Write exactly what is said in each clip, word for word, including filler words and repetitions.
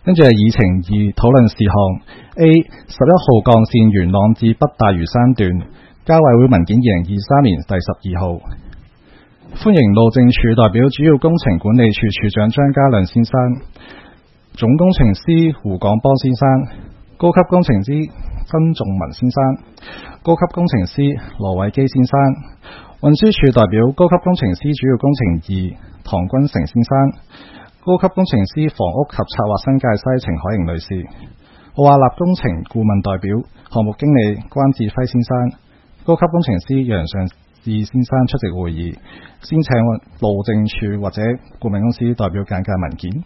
跟住係議程二討論事項 A 十一號幹線元朗至北大嶼山段交委會文件二零二三年第十二號。歡迎路政署代表主要工程管理處處長張家亮先生、總工程師胡廣波先生、高級工程師曾仲文先生、高級工程師羅偉基先生、運輸署代表高級工程師主要工程二唐君成先生、高級工程師房屋及策劃新界西程海瑩女士，奧亞立工程顧問代表項目經理關志輝先生，高級工程師楊尚志先生出席會議。先請路政署或者顧問公司代表簡介文件。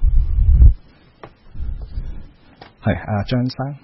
係阿張生。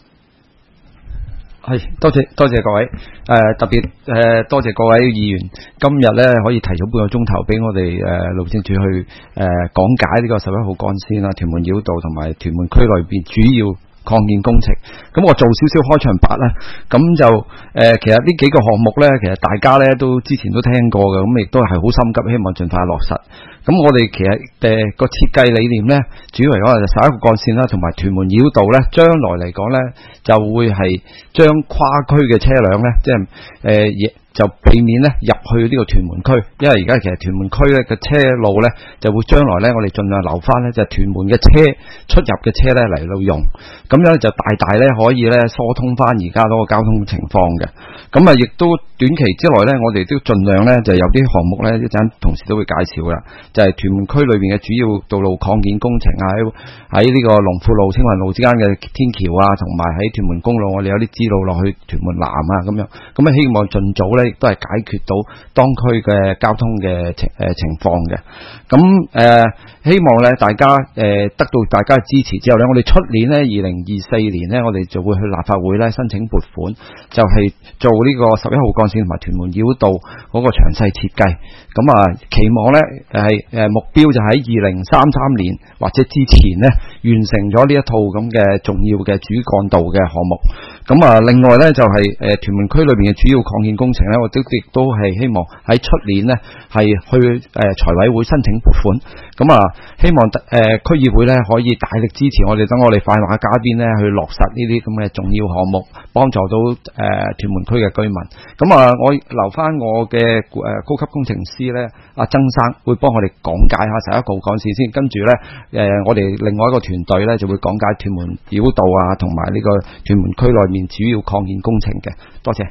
係，多謝多謝各位，誒、呃、特別誒、呃、多謝各位議員，今日咧可以提早半個鐘頭俾我哋誒、呃、路政署去誒、呃、講解呢個十一號幹線啦、屯門繞道同埋屯門區內邊主要擴建工程。咁我做少少開場白啦，咁就誒、呃、其實呢幾個項目咧，其實大家咧都之前都聽過嘅，咁亦都係好心急，希望盡快落實。咁我哋其實誒個設計理念咧，主要嚟講就十一號幹線啦，同埋屯門繞道咧，將來嚟講咧就會係將跨區嘅車輛咧，即係誒亦就避免咧入去呢個屯門區，因為而家其實屯門區咧嘅車路咧就會將來咧我哋盡量留翻咧就係屯門嘅車出入嘅車咧嚟到用，咁樣就大大咧可以咧疏通翻而家嗰個交通情況嘅。咁啊，亦都短期之內咧，我哋都盡量咧就有啲項目咧一陣同時都會介紹啦，就係、是、屯門區裏邊嘅主要道路擴建工程啊，喺喺呢個龍富路、青雲路之間嘅天橋啊，同埋喺屯門公路我哋有啲支路落去屯門南啊咁樣，咁啊希望盡早咧亦都係解決到當區嘅交通嘅情誒情況嘅。咁誒、呃、希望咧大家誒、呃、得到大家嘅支持之後咧，我哋出年咧二零二四年咧，我哋就會去立法會咧申請撥款，就係、是、做呢個十一號幹線同埋屯門繞道嗰個詳細設計。咁啊期望咧係誒目標就喺二零三三年或者之前咧完成咗呢一套咁嘅重要嘅主幹道嘅項目。咁啊另外咧就係、是、誒、呃、屯門區裏邊嘅主要擴建工程咧，我都亦都係希望喺出年咧係去誒財、呃、委會申請撥款。咁啊希望誒、呃、區議會咧可以大力支持我哋，等我哋快馬加鞭咧去落實呢啲咁嘅重要項目，幫助到誒、呃、屯門區嘅居民。咁啊我留翻我嘅誒、呃、高級工程師咧阿曾生會幫我哋講解下十一號幹線先，跟住咧誒我哋另外一個團隊咧就會講解屯門繞道啊同埋呢個屯門區內面主要擴建工程嘅。多謝。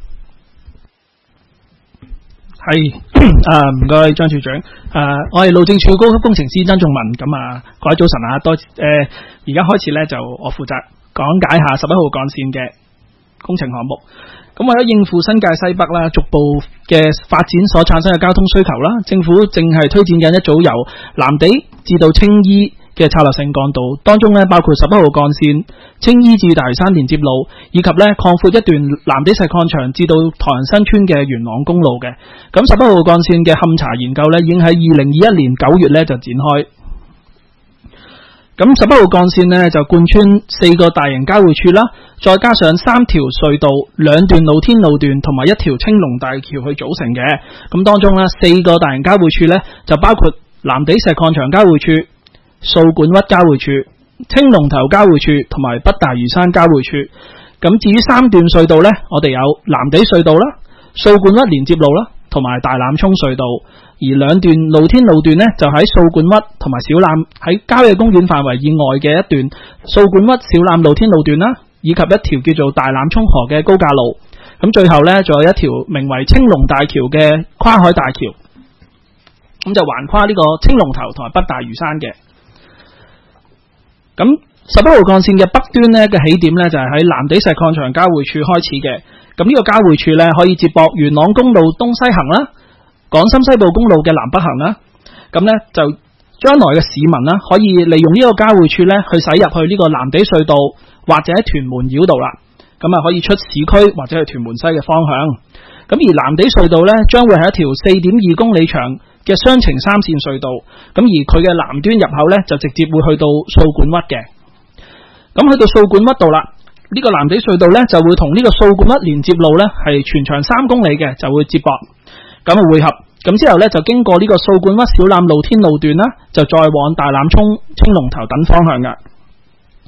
係啊，唔該張處長。誒、呃，我係路政署高級工程師曾仲文。咁啊，各位早晨啊，多誒，而、呃、家開始咧就我負責講解下十一號幹線嘅工程項目。咁為咗應付新界西北啦，逐步嘅發展所產生嘅交通需求啦，政府正係推薦緊一組由藍地至到青衣嘅策略性幹道，當中咧包括十一號幹線、青衣至大嶼山連接路，以及咧擴闊一段藍地石礦場至到唐人新村嘅元朗公路嘅。咁十一號幹線嘅勘查研究咧，已經喺二零二一年九月咧就展開。咁十一號幹線呢，就貫穿四個大型交匯處啦，再加上三條隧道、兩段露天路段同埋一條青龍大橋去組成嘅。咁當中呢，四個大型交匯處呢，就包括藍地石礦場交匯處、掃管屈交匯處、青龍頭交匯處同埋北大嶼山交匯處。咁至於三段隧道呢，我哋有藍地隧道啦、掃管屈連接路啦，同埋大欖涌隧道。而兩段露天路段呢，就喺掃管屈同埋小欖喺郊野公園範圍以外嘅一段掃管屈小欖露天路段啦，以及一條叫做大欖涌河嘅高架路。咁最後呢，仲有一條名為青龍大橋嘅跨海大橋，咁就橫跨呢個青龍頭同埋北大嶼山嘅。咁十一號幹線嘅北端呢嘅起點呢，就係喺藍地石礦場交匯處開始嘅。咁呢個交匯處呢，可以接駁元朗公路東西行啦、港深西部公路嘅南北行啦。咁呢，就將來嘅市民啦，可以利用呢個交匯處呢去駛入去呢個藍地隧道或者屯門繞道啦。咁啊可以出市區或者去屯門西嘅方向。咁而藍地隧道呢，將會係一條四點二公里長嘅雙程三線隧道。咁而佢嘅南端入口呢，就直接會去到掃管屈嘅。咁去到掃管屈道啦，呢、這個藍地隧道呢，就會同呢個掃管屈連接路呢，係全長三公里嘅，就會接駁咁啊匯合。咁之後呢，就經過呢個掃管屈小欖露天路段啦，就再往大欖涌、青龍頭等方向噶。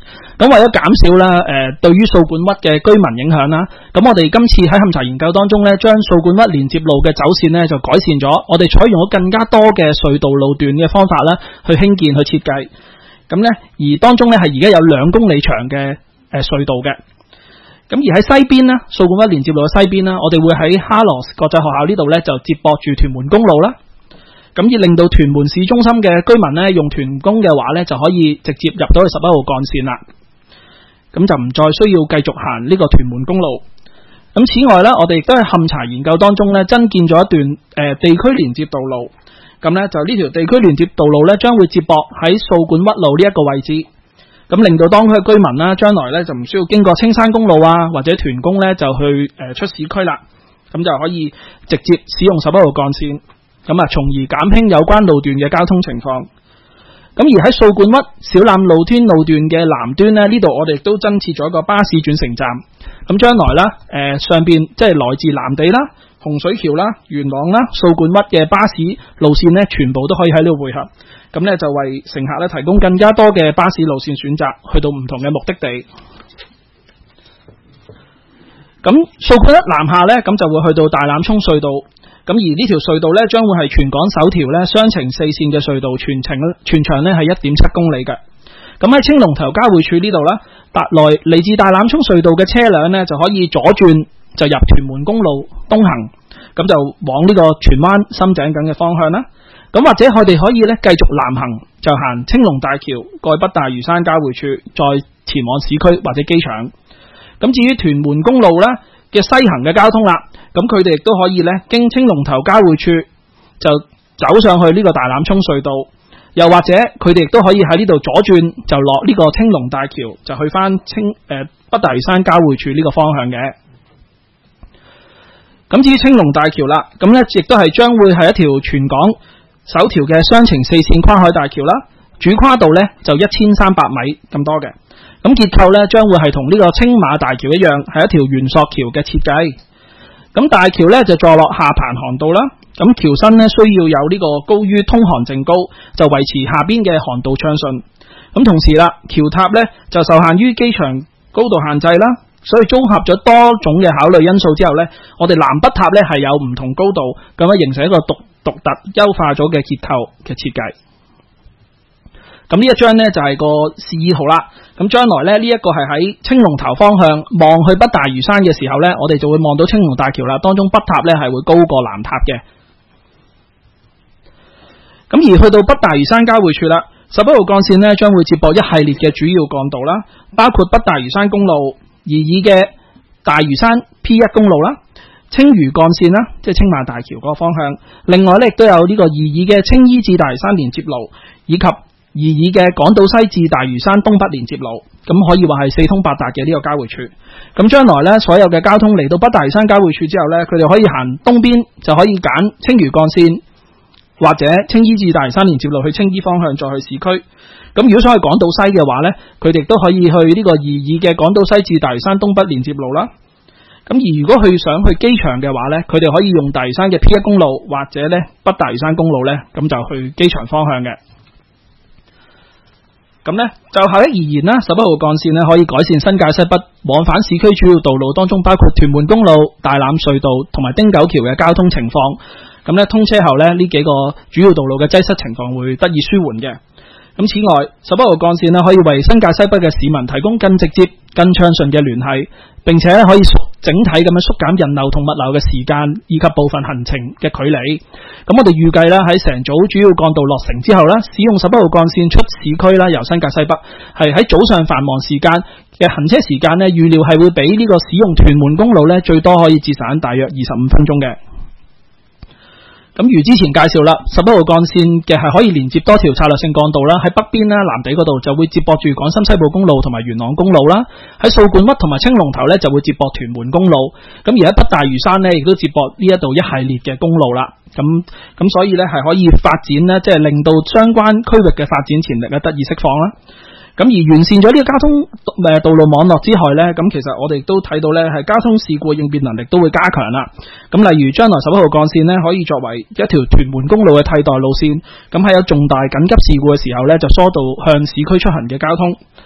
咁為咗減少啦，誒、呃、對於掃管屈嘅居民影響啦，咁我哋今次喺勘查研究當中咧，將掃管屈連接路嘅走線咧就改善咗，我哋採用咗更加多嘅隧道路段嘅方法啦，去興建去設計。咁咧，而當中咧係而家有兩公里長嘅誒隧道嘅。咁而喺西邊咧，掃管屈連接路嘅西邊啦，我哋會喺哈羅國際學校呢度咧就接駁住屯門公路啦。咁而令到屯門市中心嘅居民咧用屯公嘅話咧，就可以直接入到去十一號幹線啦。咁就唔再需要繼續行呢個屯門公路。咁此外咧，我哋亦都係勘查研究當中咧增建咗一段誒、呃、地區連接道路。咁咧就呢條地區連接道路咧將會接駁喺掃管屈路呢一個位置。咁令到當區嘅居民啦，將來咧就唔需要經過青山公路啊或者屯公咧就去誒、呃、出市區啦。咁就可以直接使用十一號幹線。咁啊，從而減輕有關路段嘅交通情況。咁而喺掃管屈小欖露天路段嘅南端呢，呢度我哋亦都增設咗一個巴士轉乘站。咁將來啦，誒、呃、上邊即係來自藍地啦、洪水橋啦、元朗啦、掃管屈嘅巴士路線呢，全部都可以喺呢度匯合。咁呢，就為乘客咧提供更加多嘅巴士路線選擇，去到唔同嘅目的地。咁掃管屈南下呢，咁就會去到大欖涌隧道。咁而呢條隧道咧，將會係全港首條咧雙程四線嘅隧道，全程全長咧係一點七公里嘅。咁喺青龍頭交匯處呢度啦，達來嚟自大欖涌隧道嘅車輛咧就可以左轉就入屯門公路東行，咁就往呢個荃灣深井緊嘅方向啦。咁或者佢哋可以咧繼續南行，就行青龍大橋過北大嶼山交匯處，再前往市區或者機場。咁至於屯門公路咧嘅西行嘅交通啦。咁佢哋亦都可以咧，經青龍頭交匯處就走上去呢個大欖涌隧道，又或者佢哋亦都可以喺呢度左轉就落呢個青龍大橋，就去翻青誒、呃、北大嶼山交匯處呢個方向嘅。咁至於青龍大橋啦，咁咧亦都係將會係一條全港首條嘅雙程四線跨海大橋啦，主跨度咧就一千三百米咁多嘅。咁結構咧將會係同呢個青馬大橋一樣，係一條圓索橋嘅設計。咁大橋咧就坐落下盤航道啦，咁橋身咧需要有呢個高於通航正高，就維持下邊嘅航道暢順。咁同時啦，橋塔咧就受限於機場高度限制啦，所以綜合咗多種嘅考慮因素之後咧，我哋南北塔咧係有唔同高度，咁樣形成一個獨獨特優化咗嘅結構嘅設計。咁呢一張呢，就係、是、個示意圖啦。咁將來咧呢一、這個係喺青龍頭方向望去北大嶼山嘅時候呢，我哋就會望到青龍大橋啦。當中北塔呢係會高過南塔嘅。咁而去到北大嶼山交匯處啦，十一號幹線呢將會接駁一系列嘅主要幹道啦，包括北大嶼山公路、擬議嘅大嶼山 P 一 公路啦、青嶼幹線啦，即係青馬大橋嗰個方向。另外呢亦都有呢個擬議嘅青衣至大嶼山連接路，以及擬議嘅港島西至大嶼山東北連接路，咁可以話係四通八達嘅呢個交匯處。咁將來呢，所有嘅交通嚟到北大嶼山交匯處之後呢，佢哋可以行東邊就可以揀青嶼幹線或者青衣至大嶼山連接路去青衣方向，再去市區。咁如果想去港島西嘅話呢，佢哋都可以去呢個擬議嘅港島西至大嶼山東北連接路啦。咁而如果佢想去機場嘅話呢，佢哋可以用大嶼山嘅 P 一 公路或者呢北大嶼山公路呢，咁就去機場方向嘅。咁呢，就效益而言啦，十一號幹線呢可以改善新界西北往返市區主要道路當中，包括屯門公路、大欖隧道同埋汀九橋嘅交通情況。咁呢，通車後呢，呢幾個主要道路嘅擠塞情況會得以舒緩嘅。咁此外，十一號幹線呢可以為新界西北嘅市民提供更直接、更暢順嘅聯繫，並且可以整體咁樣縮減人流同物流嘅時間以及部分行程嘅距離。咁我哋預計啦，喺成組主要幹道落成之後啦，使用十一號幹線出市區啦，由新界西北係喺早上繁忙時間嘅行車時間呢，預料係會比呢個使用屯門公路呢最多可以節省大約二十五分鐘嘅。咁如之前介紹啦，十一號幹線嘅係可以連接多條策略性幹道啦，喺北邊啦、藍地嗰度就會接駁住港深西部公路同埋元朗公路啦，喺掃管屈同埋青龍頭咧就會接駁屯門公路，咁而喺北大嶼山咧亦都接駁呢一度一系列嘅公路啦，咁咁所以咧係可以發展咧，即係令到相關區域嘅發展潛力咧得以釋放啦。咁而完善咗呢個交通誒道路網絡之外呢，咁其實我哋都睇到呢係交通事故應變能力都會加強啦。咁例如將來十一號幹線呢，可以作為一條屯門公路嘅替代路線，咁喺有重大緊急事故嘅時候呢，就疏導向市區出行嘅交通。咁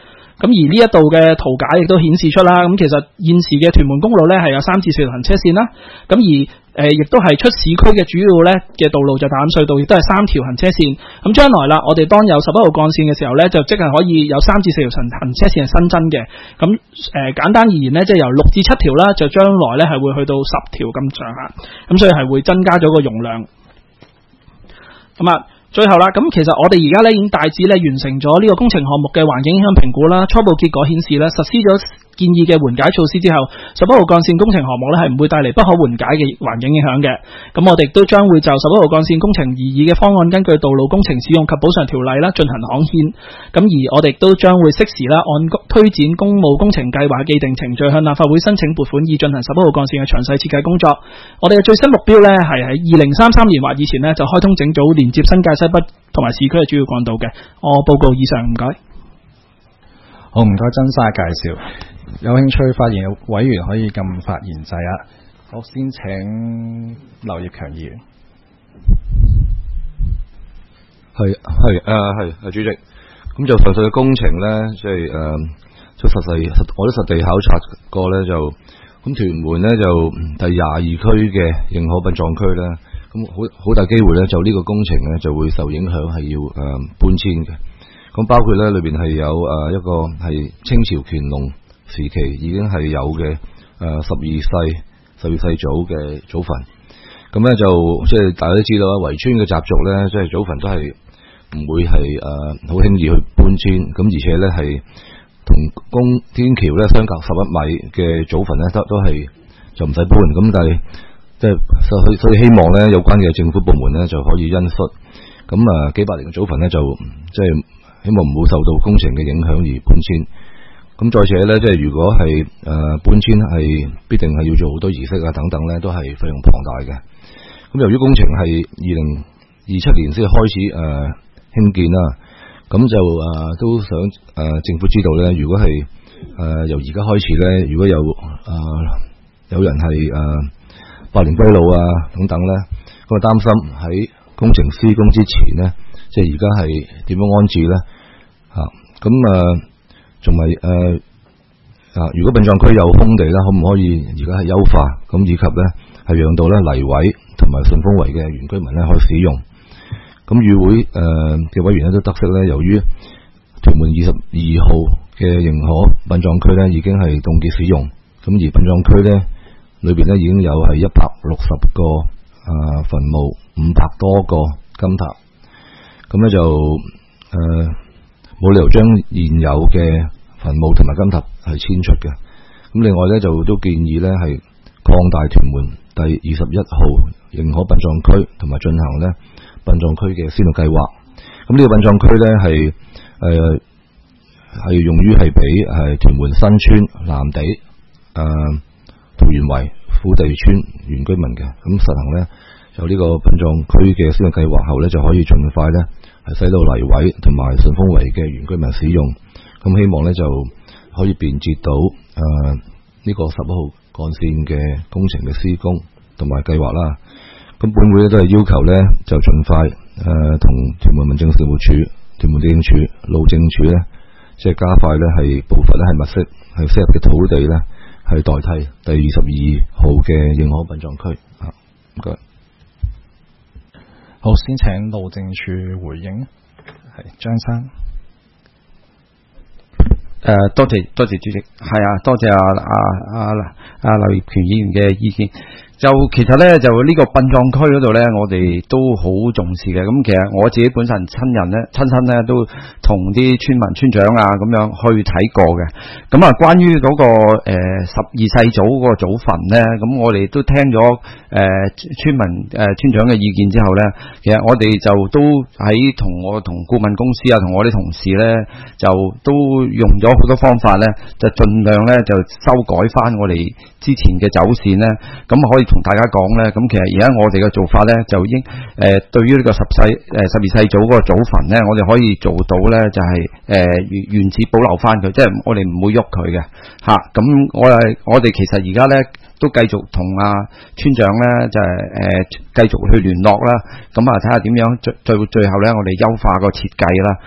咁而呢一度嘅圖解亦都顯示出啦，咁其實現時嘅屯門公路咧係有三至四條行車線啦，咁而誒亦都係出市區嘅主要咧嘅道路就大欖隧道，亦都係三條行車線。咁將來啦，我哋當有十一號幹線嘅時候咧，就即係可以有三至四條行行車線係新增嘅。咁誒、呃、簡單而言咧，即係由六至七條啦，就將來咧係會去到十條咁上下，咁所以係會增加咗個容量。咁啊。最後啦，咁其實我哋而家咧已經大致咧完成咗呢個工程項目嘅環境影響評估啦，初步結果顯示咧，實施咗建議嘅緩解措施之後，十一號幹線工程項目咧係唔會帶嚟不可緩解嘅環境影響嘅。咁我哋亦都將會就十一號幹線工程擬議嘅方案，根據道路工程使用及補償條例啦進行刊憲。咁而我哋亦都將會適時啦按推展公務工程計劃既定程序向立法會申請撥款，以進行十一號幹線嘅詳細設計工作。我哋嘅最新目標咧係喺二零三三年或以前咧就開通整組連接新界西北同埋市區嘅主要幹道嘅。我報告以上，唔該。 好，唔該曾生介紹。有興趣發言嘅委員可以撳發言掣啊。好，先請劉業強議員。 係係誒係係主席。咁就上述嘅工程咧，即係誒，即實際我都實地考察過咧，就咁屯門咧就第廿二區嘅認可殯葬區咧，咁好好大機會咧，就呢個工程咧就會受影響，係要誒、呃、搬遷嘅。咁包括咧裏邊係有誒、呃、一個係清朝乾隆時期已經係有嘅誒十二世十二世祖嘅祖墳。咁咧就即係大家都知道啦，圍村嘅習俗咧，即係祖墳都係唔會係誒好輕易去搬遷。咁而且咧係同公天橋咧相隔十一米嘅祖墳咧，都都係就唔使搬。咁但係即係所以所以希望咧有關嘅政府部門咧就可以恩恤。咁啊幾百年嘅祖墳咧就即係希望唔會受到工程嘅影響而搬遷。咁再者咧，即係如果係誒、呃、搬遷係必定係要做好多儀式啊等等咧，都係費用龐大嘅。咁由於工程係二零二七年先開始誒興、呃、建啦，咁就誒、呃、都想誒、呃、政府知道咧，如果係誒、呃、由而家開始咧，如果有誒、呃、有人係誒、呃、百年歸老啊等等咧，咁啊擔心喺工程施工之前咧，即係而家係點樣安置咧嚇？咁啊仲係誒啊！如果殯葬區有空地咧，可唔可以而家係優化咁，以及咧係讓到咧泥圍同埋順豐圍嘅原居民咧可以使用。咁與會誒嘅、呃、委員咧都得悉咧，由於屯門二十二號嘅認可殯葬區咧已經係凍結使用，咁而殯葬區咧裏邊咧已經有係一百六十個啊墳墓，五百多個金塔，咁咧就誒。冇理由將現有嘅墳墓同埋金塔係遷出嘅。咁另外咧就都建議咧係擴大屯門第二十一號認可殯葬區，同埋進行咧殯葬區嘅先導計劃。咁呢個殯葬區咧係誒係用於係俾係屯門新村、藍地、誒、呃、桃園圍、虎地村原居民嘅。咁實行咧有呢個殯葬區嘅先導計劃後咧，就可以盡快咧。係使到泥圍同埋順豐圍嘅原居民使用，咁希望咧就可以便捷到誒呢、呃這個十一號幹線嘅工程嘅施工同埋計劃啦。咁本會咧都係要求咧就盡快誒同屯門民政事務處、屯門地政處、路政署咧，即係加快咧係步伐咧係物色係適合嘅土地咧係代替第二十二號嘅認可殯葬區啊。唔該。 好，先請路政署回應。係張生。 誒、呃，多謝多謝主席，係啊，多謝阿阿阿阿劉業權議員嘅意見。就其實咧，就呢個殯葬區嗰度咧，我哋都好重視嘅。咁其實我自己本身親人咧、親身咧，都同啲村民、村長啊咁樣去睇過嘅。咁啊，關於嗰、那個誒、呃、十二世祖嗰個祖墳咧，咁我哋都聽咗誒、呃、村民誒、呃、村長嘅意見之後咧，其實我哋就都喺同我同顧問公司啊，同我啲同事咧，就都用咗好多方法咧，就盡量咧就修改翻我哋之前嘅走線咧，咁可以同大家講咧，咁其實而家我哋嘅做法咧，就已經誒、呃、對於呢個十世誒、呃、十二世祖嗰個祖墳咧，我哋可以做到咧，就係誒原原址保留翻佢，即係我哋唔會喐佢嘅嚇。咁、啊、我係我哋其實而家咧都繼續同阿、啊、村長咧，就係、是、誒、呃、繼續去聯絡啦。咁啊睇下點樣最最最後咧，我哋優化個設計啦。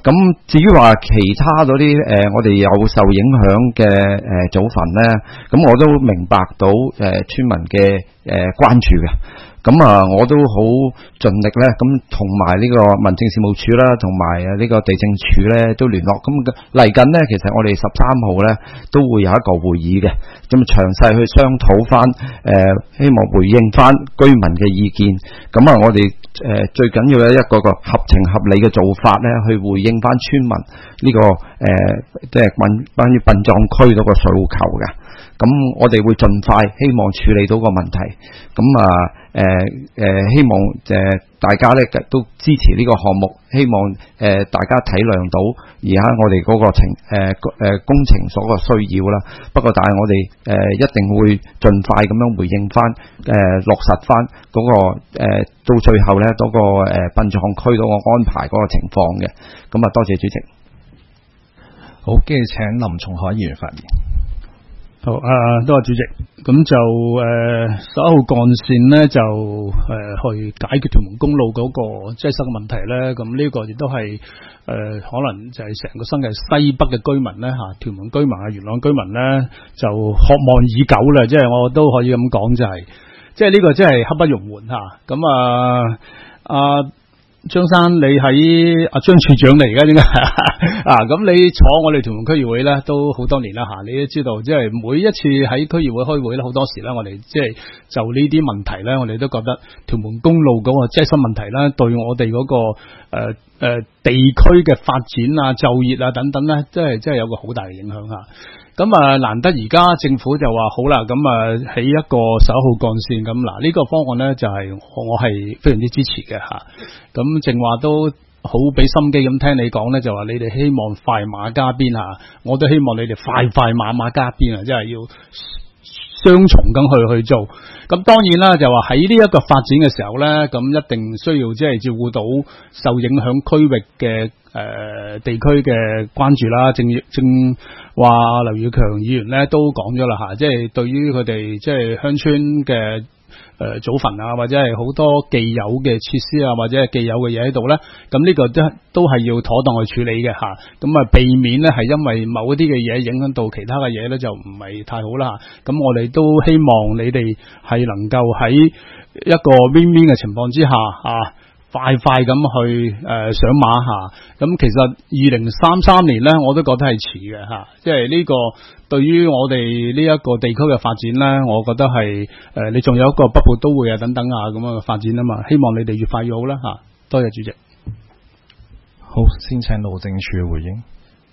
咁至於話其他嗰啲誒，我哋有受影響嘅誒祖墳咧，咁我都明白到誒、呃、村民嘅誒、呃、關注嘅。咁啊，我都好盡力咧，咁同埋呢個民政事務處啦，同埋啊呢個地政處咧都聯絡。咁嚟緊咧，其實我哋十三號咧都會有一個會議嘅，咁詳細去商討翻誒，希望回應翻居民嘅意見。咁啊，我哋誒、呃、最緊要咧一個個合情合理嘅做法咧，去回應翻村民呢、這個誒，即係關關於殯葬區嗰個訴求嘅。咁我哋會盡快希望處理到個問題。咁啊誒誒，希望誒、呃、大家咧都支持呢個項目，希望誒、呃、大家體諒到而家我哋嗰個情誒誒、呃、工程所個需要啦。不過但係我哋誒、呃、一定會盡快咁樣回應翻誒、呃、落實翻嗰、那個誒、呃、到最後咧嗰、那個誒殯葬區嗰個安排嗰個情況嘅。咁啊，多謝主席。 好，跟住請林松海議員發言。 好啊，多謝主席。咁就誒十一號幹線咧，就誒、呃、去解決屯門公路嗰個擠塞嘅問題咧。咁呢個亦都係誒可能就係成個新界西北嘅居民咧嚇，屯門居民啊、元朗居民咧就渴望已久啦。即係我都可以咁講，就係即係呢個真係刻不容緩嚇。咁啊啊！張生，你喺阿張處長嚟而家點解啊？咁你坐我哋屯門區議會咧都好多年啦吓，你都知道，即係每一次喺區議會開會咧，好多時咧，我哋即係就呢啲問題咧，我哋都覺得屯門公路嗰個擠塞問題咧，對我哋嗰個誒誒地區嘅發展啊、就業啊等等咧，真係真係有個好大嘅影響吓。咁啊，難得而家政府就話好啦，咁啊起一個十一號幹線，咁嗱呢個方案咧就係我係非常之支持嘅吓。咁正話都好俾心機咁聽你講咧，就話你哋希望快馬加鞭吓，我都希望你哋快快馬馬加鞭啊，即係要雙重咁去去做。咁當然啦，就話喺呢一個發展嘅時候咧，咁一定需要即係照顧到受影響區域嘅誒、呃、地區嘅關注啦。正正話劉耀強議員咧都講咗啦吓，即係對於佢哋即係鄉村嘅誒祖墳啊，或者係好多既有嘅設施啊，或者係既有嘅嘢喺度咧，咁呢個都都係要妥當去處理嘅吓，咁啊避免咧係因為某一啲嘅嘢影響到其他嘅嘢咧，就唔係太好啦吓。咁我哋都希望你哋係能夠喺一個 win-win 嘅情況之下啊，快快咁去誒、呃、上馬吓。咁其實二零三三年咧，我都覺得係遲嘅吓，即係呢個對於我哋呢一個地區嘅發展咧，我覺得係誒、呃、你仲有一個北部都會啊等等啊咁樣嘅發展啊嘛，希望你哋越快越好啦吓。多謝主席。 好，先請路政署回應。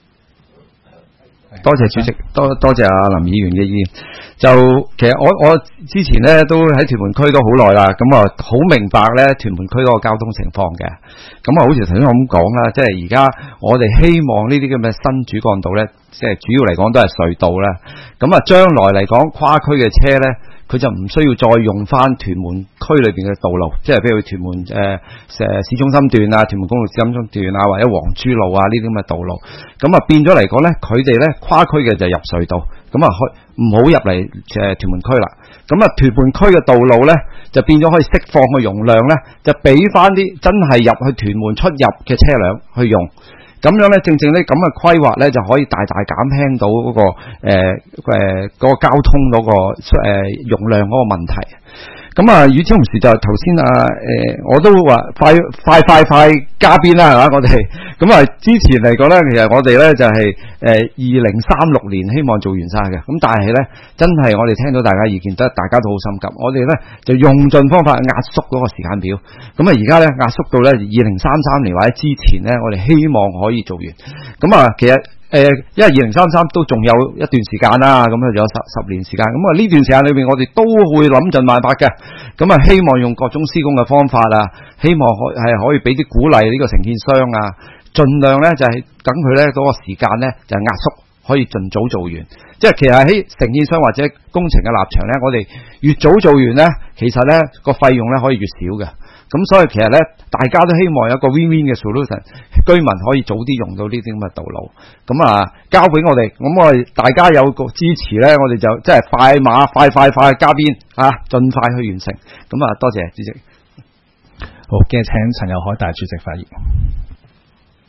多謝主席，多多謝阿林議員嘅意見。就其實我我之前咧都喺屯門區都好耐啦，咁啊好明白咧屯門區嗰個交通情況嘅。咁啊，好似頭先我咁講啦，即係而家我哋希望呢啲咁嘅新主幹道咧，即係主要嚟講都係隧道啦。咁啊，將來嚟講跨區嘅車咧，佢就唔需要再用翻屯門區裏邊嘅道路，即係譬如屯門誒誒、呃、市中心段啊、屯門公路市中心段啊，或者黃珠路啊呢啲咁嘅道路。咁啊變咗嚟講咧，佢哋咧跨區嘅就入隧道，咁啊去唔好入嚟誒屯門區啦。咁啊屯門區嘅道路咧就變咗可以釋放嘅容量咧，就俾翻啲真係入去屯門出入嘅車輛去用。咁樣咧，正正咧咁嘅規劃咧，就可以大大減輕到嗰、那個誒誒、呃呃那個交通嗰、那個誒、呃、容量嗰個問題。咁啊，與此同時就頭先啊誒，我都話快快快快加鞭啦，係嘛？我哋咁啊，之前嚟講咧，其實我哋咧就係誒二零三六年希望做完晒嘅。咁但係咧，真係我哋聽到大家意見，得大家都好心急。我哋咧就用盡方法壓縮嗰個時間表。咁啊，而家咧壓縮到咧二零三三年或者之前咧，我哋希望可以做完。咁啊，其實。誒、呃，因為二零三三都仲有一段時間啦，咁啊有十十年時間，咁啊呢段時間裏邊我哋都會諗盡辦法嘅，咁啊希望用各種施工嘅方法啊，希望可係可以俾啲鼓勵呢個承建商啊，盡量咧就係等佢咧嗰個時間咧就係壓縮，可以盡早做完。即係其實喺承建商或者工程嘅立場咧，我哋越早做完咧，其實咧個費用咧可以越少嘅。咁所以其實咧，大家都希望有一個 win-win 嘅 solution， 居民可以早啲用到呢啲咁嘅道路。咁啊，交俾我哋，咁我哋大家有個支持咧，我哋就即係快馬快快快加鞭啊，盡快去完成。咁啊，多謝主席。 好，嘅請陳友凱大主席發言。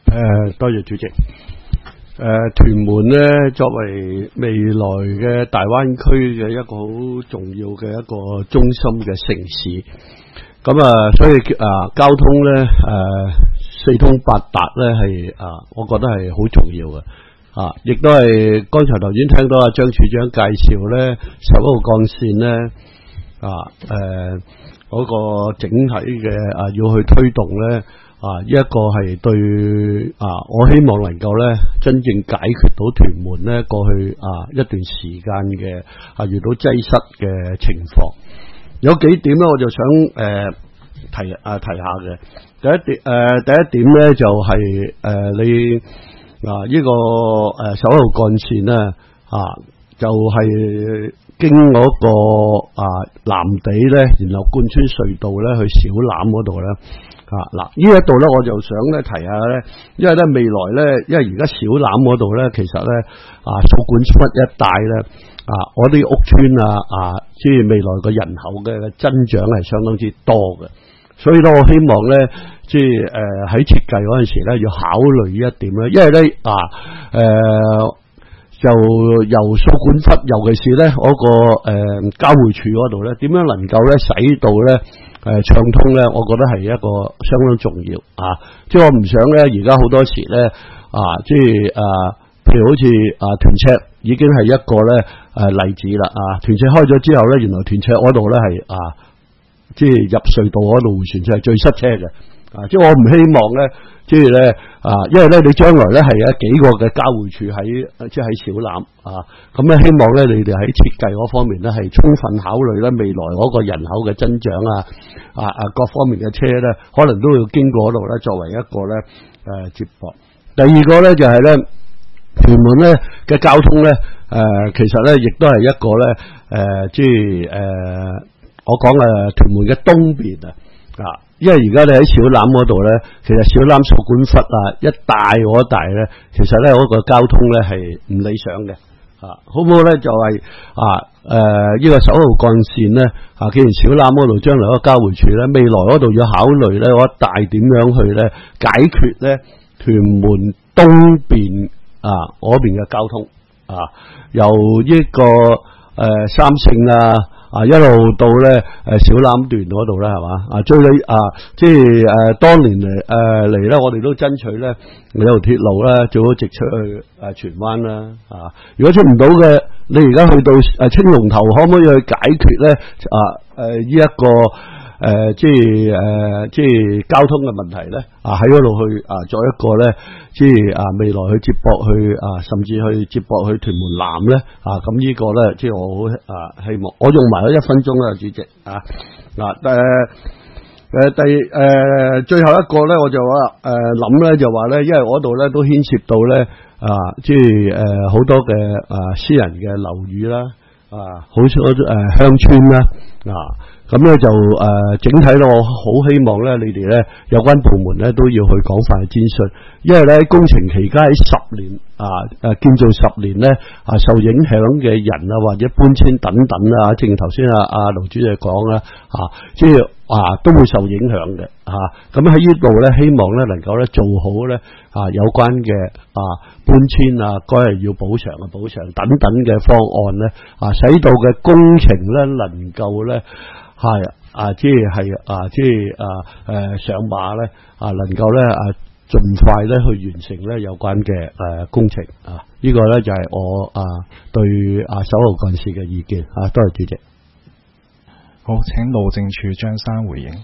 誒，多謝主席。誒、呃，屯門咧作為未來嘅大灣區嘅一個好重要嘅一個中心嘅城市，咁啊，所以啊，交通咧誒、呃、四通八達咧係啊，我覺得係好重要嘅啊，亦都係剛才頭先聽到阿張處長介紹咧十一號幹線咧啊誒嗰個整體嘅啊要去推動咧。啊！一個係對啊，我希望能夠咧真正解決到屯門咧過去啊一段時間嘅啊遇到擠塞嘅情況，有幾點咧我就想誒、呃、提啊提下嘅。第一點誒、呃、第一點咧就係、是、誒、呃、你啊呢、這個誒十一號幹線咧啊就係、是、經嗰個啊藍地咧，然後貫穿隧道咧去小欖嗰度咧。啊嗱，呢一度咧我就想咧提下咧，因為咧未來咧，因為而家小欖嗰度咧，其實咧啊掃管笏一帶咧啊，我啲屋邨啊啊，即係未來個人口嘅增長係相當之多嘅，所以咧我希望咧，即係誒喺設計嗰陣時咧要考慮呢一點咧，因為咧啊誒、呃、就由掃管笏，尤其是咧嗰、那個誒、呃、交匯處嗰度咧，點樣能夠咧使到咧？誒，暢通咧，我覺得係一個相當重要啊！即係我唔想咧，而家好多時咧啊，即係誒，譬如好似啊屯赤已經係一個咧誒例子啦啊！屯赤開咗之後咧，原來屯赤嗰度咧係啊，即係入隧道嗰度回旋處係最塞車嘅啊！即係我唔希望咧，即係咧啊，因為咧你將來咧係有幾個嘅交匯處喺即係喺小欖啊，咁咧希望咧你哋喺設計嗰方面咧係充分考慮咧未來嗰個人口嘅增長啊啊啊各方面嘅車咧，可能都要經過嗰度咧作為一個咧誒、呃、接駁。第二個咧就係咧屯門咧嘅交通咧誒、呃，其實咧亦都係一個咧誒，即係誒我講誒屯門嘅東邊啊啊。因為而家你喺小欖嗰度咧，其實小欖掃管笏啊一帶嗰一帶咧，其實咧嗰個交通咧係唔理想嘅，啊，好唔好咧？就係、是、啊誒呢、呃這個十一號幹線咧，啊，既然小欖嗰度將來嗰個交匯處咧，未來嗰度要考慮咧嗰一帶點樣去咧解決咧屯門東邊啊嗰邊嘅交通啊，由呢、這個誒、呃、三聖啊。啊，一路到咧誒小欖段嗰度咧，係嘛啊？最你啊，即係誒當年嚟誒嚟咧，我哋都爭取咧有條鐵路咧，最好直出去誒荃灣啦啊！如果出唔到嘅，你而家去到誒青龍頭，可唔可以去解決咧啊？誒呢一個誒即係誒即係交通嘅問題咧啊？喺嗰度去啊，作一個咧即係啊未來去接駁去啊，甚至去接駁去屯門南咧啊！咁呢個咧即係我好啊希望，我用埋咗一分鐘啦，主席啊嗱誒誒第誒最後一個咧，我就話誒諗咧就話咧，因為嗰度咧都牽涉到咧啊，即係誒好多嘅啊私人嘅樓宇啦啊，好多誒鄉村啦啊。咁咧就誒、呃、整體咧，我好希望咧，你哋咧有關部門咧都要去廣泛嘅諮詢，因為咧喺工程期間喺十年啊誒建造十年咧啊受影響嘅人啊或者搬遷等等啊，正如頭先阿阿盧主席講啦啊，即係啊都會受影響嘅啊。咁喺呢度咧，希望咧能夠咧做好咧啊有關嘅啊搬遷啊，該係要補償嘅補償等等嘅方案咧啊，使到嘅工程咧能夠咧。係啊，即係啊，即係啊，誒、呃，上馬咧啊，能夠咧啊，盡快咧去完成咧有關嘅誒、呃、工程啊，這個、呢個咧就係、是、我啊對啊十一號幹線嘅意見啊，多謝主席。 好，請路政署張生回應。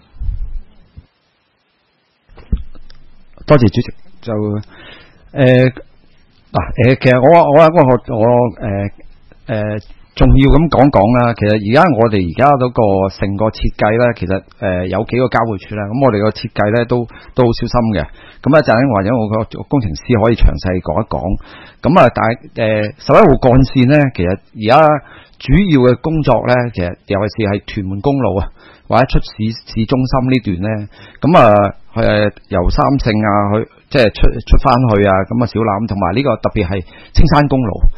多謝主席。就誒嗱誒，其實我我我我我誒誒。呃呃仲要咁講講啦，其實而家我哋而家嗰個成個設計咧，其實誒、呃、有幾個交匯處啦，咁我哋個設計咧都都好小心嘅。咁一陣或者我個工程師可以詳細講一講。咁啊，但係誒十一號幹線咧，其實而家主要嘅工作咧，其實尤其是係屯門公路啊，或者出市市中心呢段咧，咁啊誒由三聖啊去即係出出翻去啊，咁啊小欖同埋呢個特別係青山公路。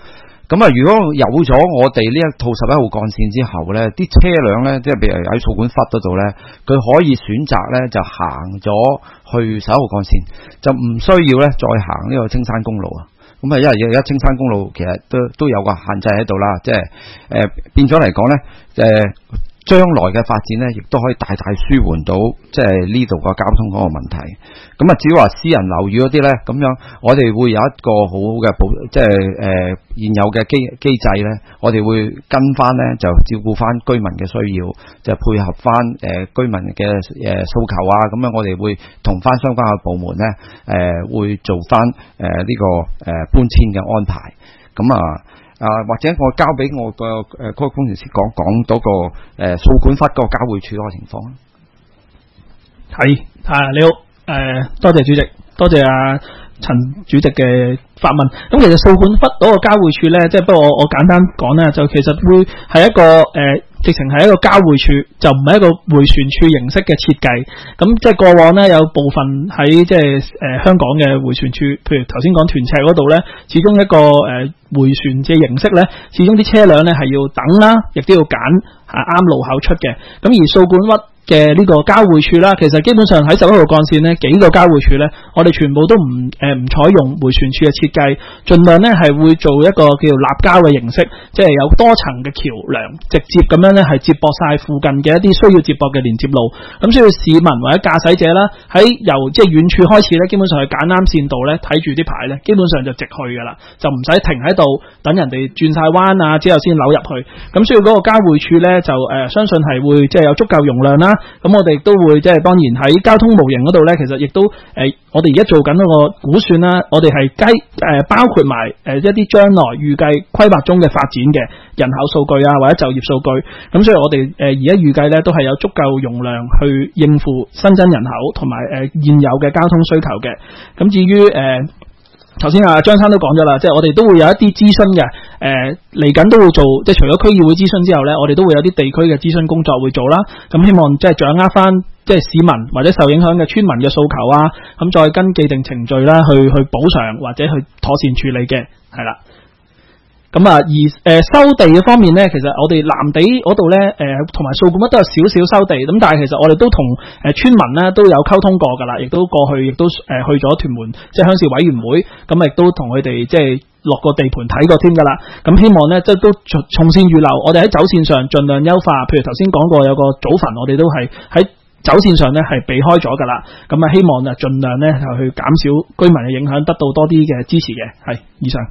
咁啊，如果有咗我哋呢一套十一號幹線之後咧，啲車輛咧，即係譬如喺掃管笏嗰度咧，佢可以選擇咧就行咗去十一號幹線，就唔需要咧再行呢個青山公路啊。咁啊，因為而家青山公路其實都都有個限制喺度啦，即係誒、呃、變咗嚟講咧，誒、呃。將來嘅發展咧，亦都可以大大舒緩到即係呢度個交通嗰個問題。咁啊，至於話私人樓宇嗰啲咧，咁樣我哋會有一個好好嘅保，即係誒、呃、現有嘅機機制咧，我哋會跟翻咧，就照顧翻居民嘅需要，就配合翻誒、呃、居民嘅誒訴求啊。咁樣我哋會同翻相關嘅部門咧，誒、呃、會做翻誒呢個誒、呃、搬遷嘅安排。咁啊。啊，或者我交俾我個誒嗰個工程師講講嗰個誒掃管笏嗰個交匯處嗰個情況啦。 係啊，你好，誒、呃，多謝主席，多謝阿陳主席嘅發問。咁其實掃管笏嗰個交匯處咧，即係不過我我簡單講咧，就其實會係一個誒。呃直情係一個交匯處，就唔係一個迴旋處形式嘅設計。咁即係過往呢，有部分喺即係誒香港嘅迴旋處，譬如頭先講屯赤嗰度呢，始終一個誒迴旋嘅形式呢，始終啲車輛呢係要等啦，亦都要揀係啱路口出嘅。咁而掃管笏嘅呢個交匯處啦，其實基本上喺十一號幹線呢幾個交匯處呢，我哋全部都唔誒唔採用迴旋處嘅設計，盡量呢係會做一個叫立交嘅形式，即係有多層嘅橋梁，直接咁樣呢係接駁晒附近嘅一啲需要接駁嘅連接路。咁需要市民或者駕駛者啦，喺由即係遠處開始呢，基本上係揀啱線道呢，睇住啲牌呢，基本上就直去噶啦，就唔使停喺度等人哋轉晒彎啊之後先扭入去。咁需要嗰個交匯處呢，就誒、呃、相信係會即係有足夠容量啦。咁我哋都會即係當然喺交通模型嗰度呢，其實亦都誒、呃，我哋而家做緊嗰個估算啦，我哋係計誒包括埋誒一啲將來預計規劃中嘅發展嘅人口數據啊，或者就業數據。咁所以我哋誒而家預計呢，都係有足夠容量去應付新增人口同埋誒現有嘅交通需求嘅。咁至於誒。呃頭先阿張生都講咗啦，即係我哋都會有一啲諮詢嘅，誒嚟緊都會做，即係除咗區議會諮詢之後呢，我哋都會有啲地區嘅諮詢工作會做啦。咁希望即係掌握翻即係市民或者受影響嘅村民嘅訴求啊，咁再跟既定程序啦，去去補償或者去妥善處理嘅，係啦。咁啊，而誒、呃、收地嘅方面咧，其實我哋藍地嗰度咧，誒同埋掃管笏都有少少收地，咁但係其實我哋都同誒村民咧都有溝通過噶啦，亦都過去亦都誒去咗屯門即係鄉事委員會，咁亦都同佢哋即係落個地盤睇過添噶啦。咁希望咧即係都從善如流，我哋喺走線上盡量優化。譬如頭先講過有個祖墳，我哋都係喺走線上咧係避開咗噶啦。咁啊，希望啊盡量咧就去減少居民嘅影響，得到多啲嘅支持嘅。係以上。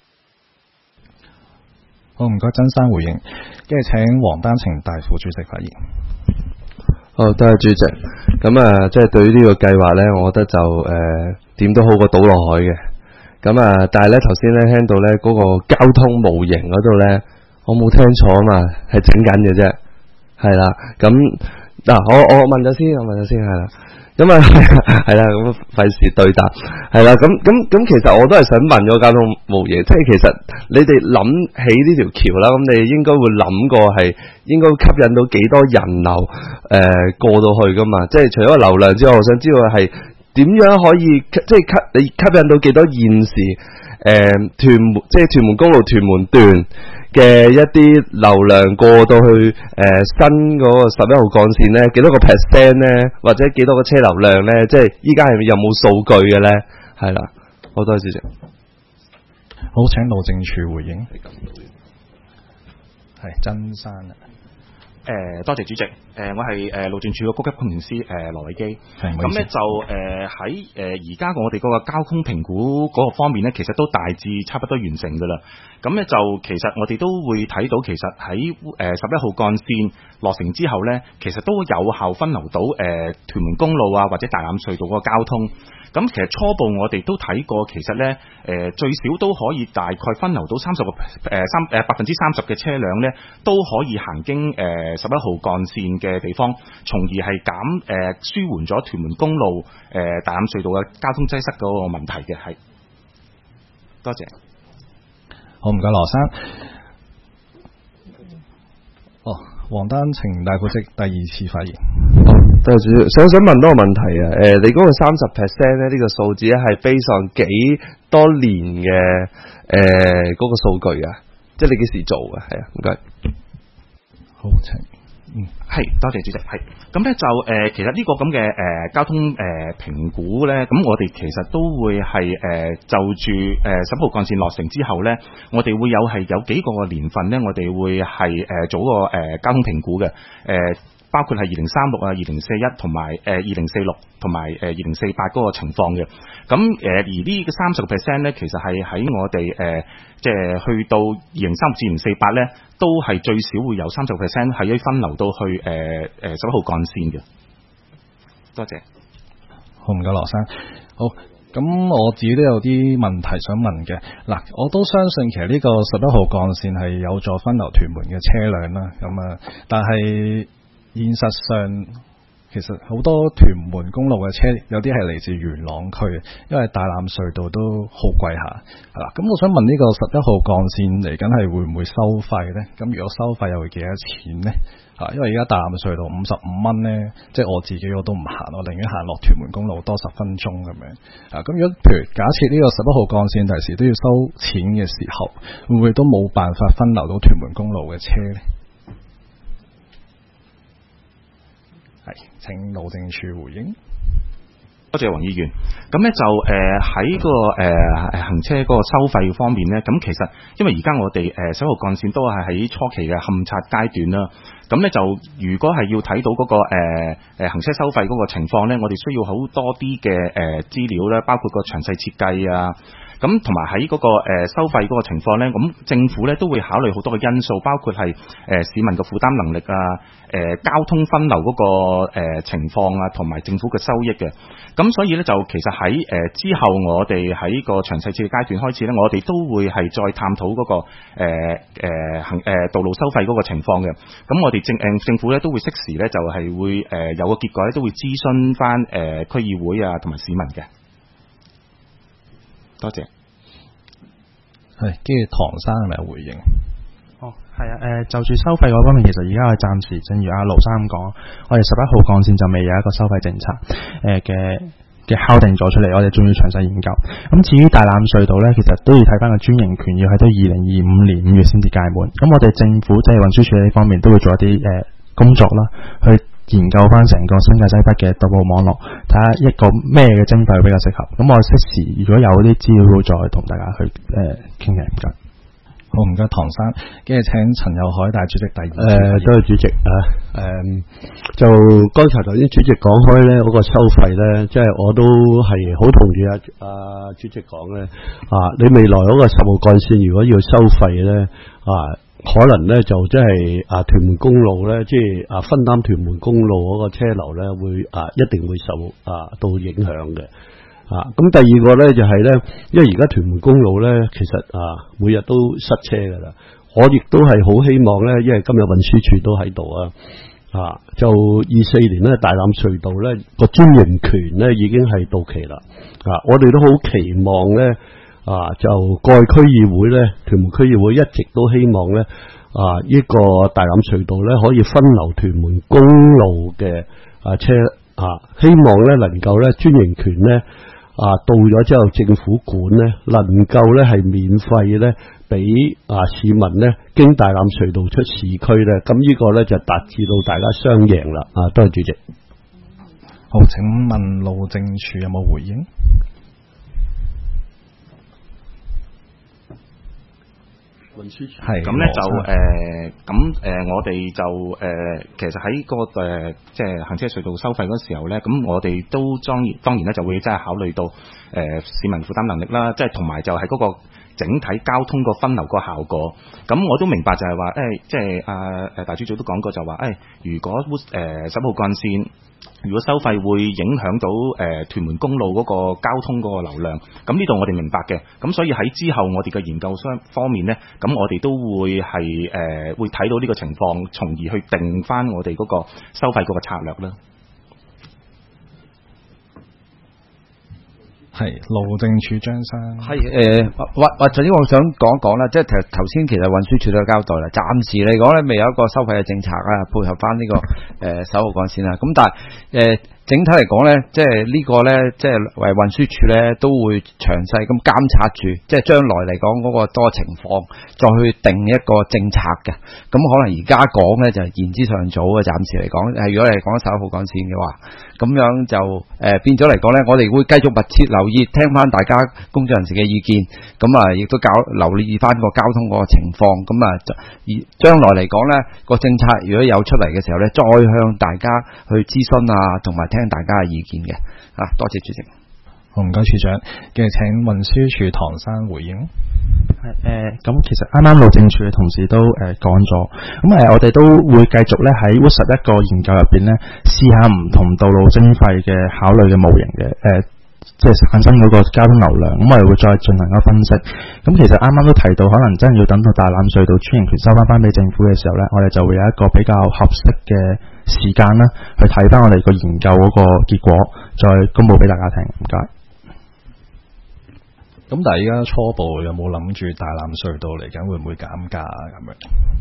好，唔該，曾生回應，跟住請黃丹晴大副主席發言。 好，多謝主席。咁啊，即係對於呢個計劃咧，我覺得就誒點、呃、都好過倒落海嘅。咁啊，但係咧頭先咧聽到咧嗰、那個交通模型嗰度咧，我冇聽錯啊嘛，係整緊嘅啫，係啦。咁嗱、啊，我我問咗先，我問咗先，係啦。咁啊，係啦，咁費事對答，係啦，咁咁咁，其實我都係想問個交通模型，即係其實你哋諗起呢條橋啦，咁你應該會諗過係應該吸引到幾多人流誒、呃、過到去噶嘛？即係除咗個流量之外，我想知道係點樣可以即係吸你吸引到幾多現時誒屯門即係屯門公路屯門段嘅一啲流量過到去誒、呃、新嗰個十一號幹線咧，幾多個 percent 咧，或者幾多個車流量咧？即係依家係有冇數據嘅咧？係啦，好多謝主席。 好，請路政署回應。係曾生啊。 誒、呃、多謝主席，誒、呃、我係誒、呃、路政署嘅高級工程師誒、呃、羅偉基，咁咧就誒喺誒而家我哋嗰個交通評估嗰個方面咧，其實都大致差不多完成㗎啦。咁咧就其實我哋都會睇到，其實喺誒十一號幹線落成之後咧，其實都有效分流到誒、呃、屯門公路啊或者大欖隧道嗰個交通。咁其實初步我哋都睇過，其實咧誒、呃、最少都可以大概分流到三十個誒三誒百分之三十嘅車輛咧，都可以行經誒十一號幹線嘅地方，從而係減誒、呃、舒緩咗屯門公路誒、呃、大欖隧道嘅交通擠塞嗰個問題嘅。係多謝。 好，唔該羅生。哦，黃丹晴大副主席第二次發言。 好， 對住，想想問多個問題啊，誒、呃，你嗰個三十 percent 咧，呢、這個數字咧係 based on幾多年嘅誒嗰個數據啊？即係你幾時做嘅？係啊，唔該。 好，請，嗯， 係，多謝主席。係，咁咧就誒、呃，其實呢個咁嘅誒交通誒評、呃、估咧，咁我哋其實都會係誒、呃、就住誒十一號幹線落成之後咧，我哋會有係有幾個年份咧，我哋會係誒、呃、做個誒、呃、交通評估嘅誒。呃包括係二零三六啊、二零四一同埋誒二零四六同埋誒二零四八嗰個情況嘅，咁誒、呃、而呢個三十個 percent 咧，其實係喺我哋誒即係去到二零三六至二零四八咧，都係最少會有三十個 percent 係可以分流到去誒誒十一號幹線嘅。多謝。 好，唔該羅生。好，咁我自己都有啲問題想問嘅。嗱，我都相信其實呢個十一號幹線係有助分流屯門嘅車輛啦。咁啊，但係現實上，其實好多屯門公路嘅車，有啲係嚟自元朗區，因為大欖隧道都好貴下，係啦。咁我想問呢個十一號幹線嚟緊係會唔會收費呢？咁如果收費又會幾多錢呢？啊，因為而家大欖隧道五十五蚊呢，即係我自己我都唔行，我寧願行落屯門公路多十分鐘咁樣。啊，咁如果譬如假設呢個十一號幹線第時都要收錢嘅時候，會唔會都冇辦法分流到屯門公路嘅車呢？係，請路政署回應。 多謝黃議員。咁咧就誒喺、呃、個誒、呃、行車嗰個收費方面咧，咁其實因為而家我哋誒十一號幹線都係喺初期嘅勘察階段啦。咁咧就如果係要睇到嗰、那個誒誒、呃、行車收費嗰個情況咧，我哋需要好多啲嘅誒資料咧，包括個詳細設計啊。咁同埋喺嗰個誒、呃、收費嗰個情況咧，咁政府咧都會考慮好多嘅因素，包括係誒、呃、市民嘅負擔能力啊，誒、呃、交通分流嗰、那個誒、呃、情況啊，同埋政府嘅收益嘅。咁所以咧就其實喺誒、呃、之後我哋喺個詳細設計階段開始咧，我哋都會係再探討嗰、那個誒誒行誒道路收費嗰個情況嘅。咁我哋政誒、呃、政府咧都會適時咧就係會誒、呃、有個結果咧，都會諮詢翻誒區議會啊同埋市民嘅。多謝。 係，跟住唐生係咪有回應？ 哦，係啊，誒、呃，就住收費嗰方面，其實而家我暫時，正如阿盧生咁講，我哋十一號幹線就未有一個收費政策，誒嘅嘅敲定咗出嚟，我哋仲要詳細研究。咁至於大欖隧道咧，其實都要睇翻個專營權，要喺到二零二五年五月先至屆滿。咁我哋政府即係運輸署呢方面都會做一啲誒、呃、工作啦，去研究翻成個新界西北嘅道路網絡，睇下一個咩嘅徵費比較適合。咁我適時如果有啲資料，會再同大家去誒傾嘅。唔、呃、該， 好唔該，唐生，跟住請陳友海大主席第二。誒、 呃，多謝主席啊。誒、呃，就剛才頭先主席講開咧，嗰、那個收費咧，即係我都係好同意啊。啊，主席講咧，啊，你未來嗰個十號幹線如果要收費咧，啊。可能咧就即係啊屯門公路咧，即係啊分擔屯門公路嗰個車流咧，會啊一定會受啊到影響嘅啊。咁第二個咧就係咧，因為而家屯門公路咧，其實啊每日都塞車噶啦。我亦都係好希望咧，因為今日運輸署都喺度啊，啊就二四年咧大欖隧道咧個專營權咧已經係到期啦。啊，我哋都好期望咧。啊，就過去區議會咧，屯門區議會一直都希望咧，啊，呢、這個大欖隧道咧可以分流屯門公路嘅啊車啊，希望咧能夠咧專營權咧啊到咗之後政府管咧，能夠咧係免費咧俾啊市民咧經大欖隧道出市區咧，咁呢個咧就達至到大家雙贏啦。啊，多謝主席。 好，請問路政署有冇回應？ 係咁咧就誒咁誒我哋就誒、呃、其實喺、嗰個誒即係行車隧道收費嗰時候咧，咁我哋都當然當然咧就會真係考慮到誒、呃、市民負擔能力啦，即係同埋就係嗰個整體交通個分流個效果。咁我都明白就係話誒即係阿誒大主席都講過就話誒、哎、如果誒十號幹線如果收費會影響到誒、呃、屯門公路嗰個交通嗰個流量，咁呢度我哋明白嘅，咁所以喺之後我哋嘅研究商方面呢，咁我哋都會係誒、呃、會睇到呢個情況，從而去定翻我哋嗰個收費嗰個策略啦。 係路政署張生， 係誒或或者我想講一講啦，即係頭頭先其實運輸署都有交代啦，暫時嚟講咧未有一個收費嘅政策啊，配合翻呢、這個誒十一號幹線啦。咁但係誒、呃、整體嚟講咧，即係呢個咧，即係為運輸署咧都會詳細咁監察住，即係將來嚟講嗰個多情況，再去定一個政策嘅。咁可能而家講咧就係言之尚早嘅，暫時嚟講，係如果你係講十一號幹線嘅話，咁樣就誒、呃、變咗嚟講咧，我哋會繼續密切留意，聽翻大家工作人士嘅意見，咁啊亦都搞留意翻個交通個情況，咁啊而將來嚟講咧個政策如果有出嚟嘅時候咧，再向大家去諮詢啊，同埋聽大家嘅意見嘅。啊，多謝主席。 好，唔該處長，跟住請運輸署唐生回應。 係誒，咁、呃、其實啱啱路政署嘅同事都誒講咗，咁、呃、誒、呃、我哋都會繼續咧喺 W 十一個研究入邊咧，試下唔同道路徵費嘅考慮嘅模型嘅誒。呃即係產生嗰個交通流量，咁我哋會再進行一個分析。咁其實啱啱都提到，可能真係要等到大欖隧道專營權收翻翻俾政府嘅時候呢，我哋就會有一個比較合適嘅時間啦，去睇翻我哋個研究嗰個結果，再公佈俾大家聽。唔該。 咁但係而家初步有冇諗住大欖隧道嚟緊會唔會減價咁樣？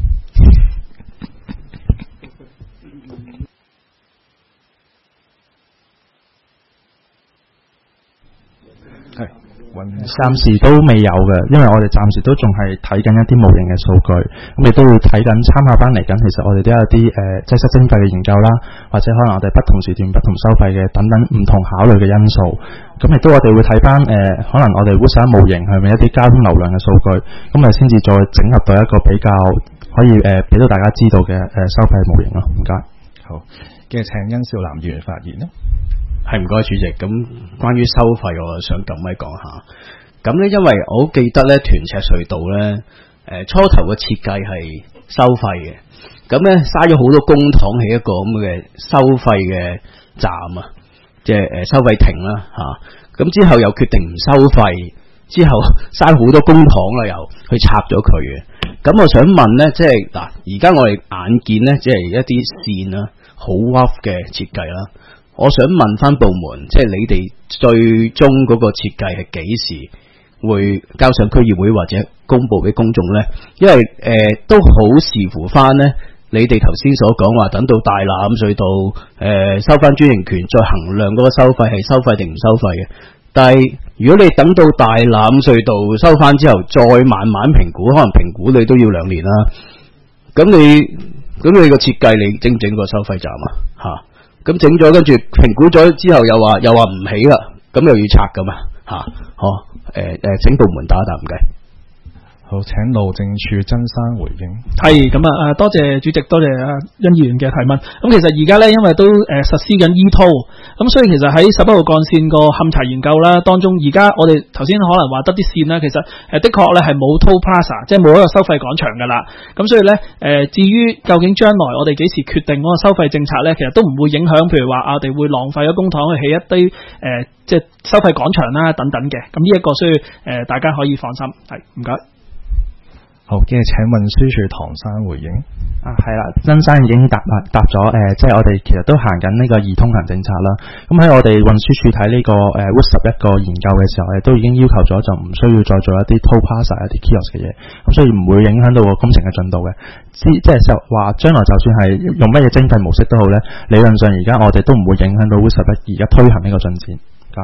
係，暫時都未有嘅，因為我哋暫時都仲係睇緊一啲模型嘅數據，咁亦都會睇緊參考翻嚟緊。其實我哋都有啲誒擠塞徵費嘅研究啦，或者可能我哋不同時段不同收費嘅等等唔同考慮嘅因素。咁亦都我哋會睇翻誒，可能我哋會使模型係咪一啲交通流量嘅數據，咁啊先至再整合到一個比較可以誒俾、呃、到大家知道嘅誒、呃、收費模型咯。唔該。好，跟住請殷少南議員發言啦。 係，唔該主席。咁關於收費，我想咁咪講下。咁咧，因為我好記得咧，屯赤隧道咧，誒初頭嘅設計係收費嘅。咁咧，嘥咗好多公帑起一個咁嘅收費嘅站啊，即係誒收費亭啦嚇。咁之後又決定唔收費，之後嘥好多公帑啦，又去拆咗佢嘅。咁我想問咧，即係嗱，而家我哋眼見咧，即係一啲線啦，好 rough 嘅設計啦。我想問翻部門，即係你哋最終嗰個設計係幾時會交上區議會或者公佈俾公眾呢？因為誒、呃、都好視乎翻呢，你哋頭先所講話等到大欖隧道誒、呃、收翻專營權，再衡量嗰個收費係收費定唔收費嘅。但係如果你等到大欖隧道收翻之後，再慢慢評估，可能評估你都要兩年啦。咁你咁你個設計，你整唔整個收費站啊？嚇？咁整咗，跟住評估咗之後又話又話唔起啦，咁又要拆噶嘛吓？好，誒誒，請部門打一打唔該。 好，請路政署曾生回應。 係咁啊，誒，多謝主席，多謝阿殷議員嘅提問。咁其實而家咧，因為都誒實施緊 E 二，咁所以其實喺十一號幹線個勘查研究啦當中，而家我哋頭先可能話得啲線啦，其實誒的確咧係冇 Toll Plaza， 即係冇一個收費廣場噶啦。咁所以咧，誒至於究竟將來我哋幾時決定嗰個收費政策咧，其實都唔會影響，譬如話我哋會浪費咗公帑去起一堆誒、呃、即係收費廣場啦等等嘅。咁呢一個需要誒大家可以放心。係，唔該。 好，跟住請運輸署唐生回應。 啊，係啦，曾生已經答答咗，誒、呃，即係我哋其實都行緊呢個易通行政策啦。咁喺我哋運輸署睇呢個誒 W 十一個研究嘅時候，我哋都已經要求咗，就唔需要再做一啲 Toll Plaza 一啲 kiosk 嘅嘢，咁所以唔會影響到個工程嘅進度嘅。即係就話將來就算係用乜嘢徵費模式都好咧，理論上而家我哋都唔會影響到 W 十一而家推行呢個進展。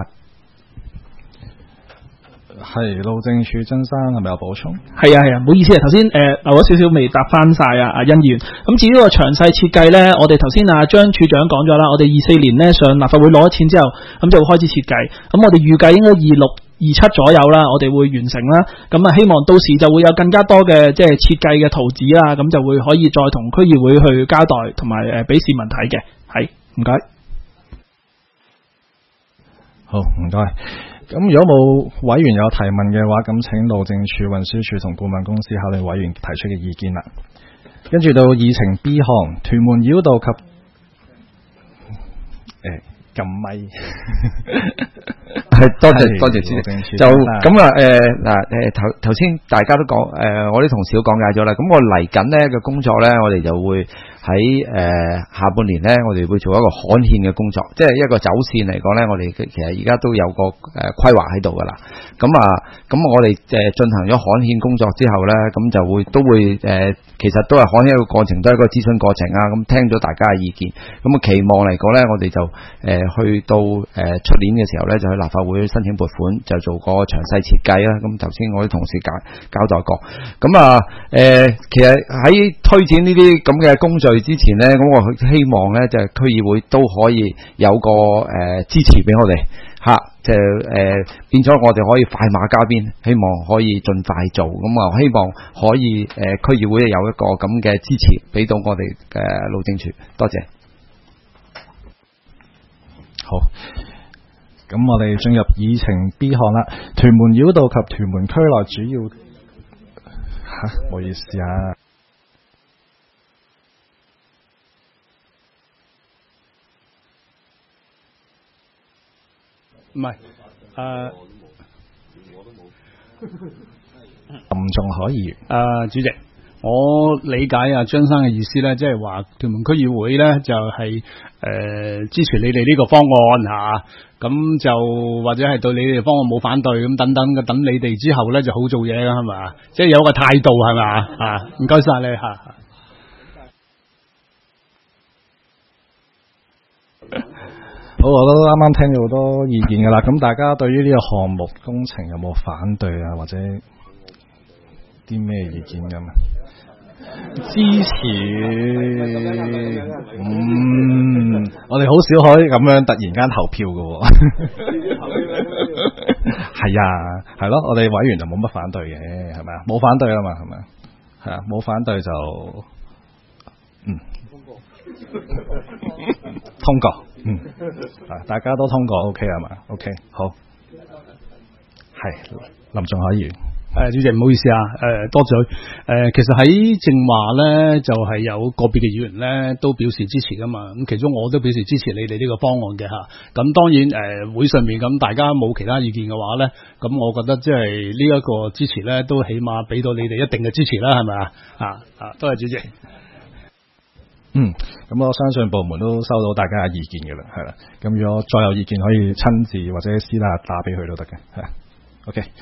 係，路政署曾生係咪有補充？ 係啊係啊，唔好意思啊，頭先誒留咗少少未答翻晒啊，阿殷議員。咁至於個詳細設計咧，我哋頭先阿張處長講咗啦，我哋二四年咧上立法會攞咗錢之後，咁就會開始設計。咁我哋預計應該二六二七左右啦，我哋會完成啦。咁啊，希望到時就會有更加多嘅即係設計嘅圖紙啦，咁就會可以再同區議會去交代，同埋誒俾市民睇嘅。係，唔該。 好，唔該。咁如果冇委員有提問嘅話，咁請路政署、運輸署同顧問公司考慮委員提出嘅意見啦。跟住到議程 B 項，屯門繞道及誒撳咪， 係多謝多謝主席。就咁啊誒嗱誒頭頭先大家都講誒、呃，我啲同事都講解咗啦。咁我嚟緊呢嘅工作咧，我哋就會喺誒、呃、下半年咧，我哋會做一個刊憲嘅工作，即係一個走線嚟講咧，我哋其實而家都有個誒、呃、規劃喺度噶啦。咁啊，咁我哋誒進行咗刊憲工作之後咧，咁就會都會誒、呃，其實都係刊憲一個過程，都係一個諮詢過程啊。咁聽咗大家嘅意見，咁啊期望嚟講咧，我哋就誒、呃、去到誒出、呃、年嘅時候咧，就去立法會申請撥款，就做個詳細設計啦。咁頭先我啲同事交交代過，咁啊誒、呃，其實喺推展呢啲咁嘅工序之前咧，咁我希望咧就係區議會都可以有個誒、呃、支持俾我哋吓，就誒、呃、變咗我哋可以快馬加鞭，希望可以盡快做。咁啊，希望可以誒區、呃、議會有一個咁嘅支持俾到我哋嘅路政署，多謝。 好，咁我哋進入議程 B 項啦，屯門繞道及屯門區內主要吓，唔好意思啊。 唔係，誒， 林仲可以， 誒，主席，我理解啊張生嘅意思咧，即係話屯門區議會咧就係、是、誒、呃、支持你哋呢個方案吓，咁、啊、就或者係對你哋方案冇反對咁等等嘅，等你哋之後咧就好做嘢噶係嘛，即係有個態度係嘛啊，唔該晒你吓。 好，我都啱啱聽咗好多意見噶啦。咁大家對於呢個項目工程有冇反對啊，或者啲咩意見咁啊？支持，嗯，我哋好少可以咁樣突然間投票噶喎。係啊，係咯，我哋委員就冇乜反對嘅，係咪啊？冇反對啊嘛，係咪啊？係啊，冇反對就，嗯，通過。嗯，啊，大家都通過 OK 係嘛 ？OK 好，係林仲可以。 誒，主席唔好意思啊，誒，多謝。誒，其實喺正話咧，就係、是、有個別嘅議員咧都表示支持噶嘛。咁其中我都表示支持你哋呢個方案嘅吓。咁當然誒、呃，會上面咁大家冇其他意見嘅話咧，咁我覺得即係呢一個支持咧，都起碼俾到你哋一定嘅支持啦，係咪啊？啊啊，多謝主席。 嗯，咁我相信部門都收到大家嘅意見嘅啦，係啦。咁如果再有意見，可以親自或者私下打俾佢都得嘅，係。OK。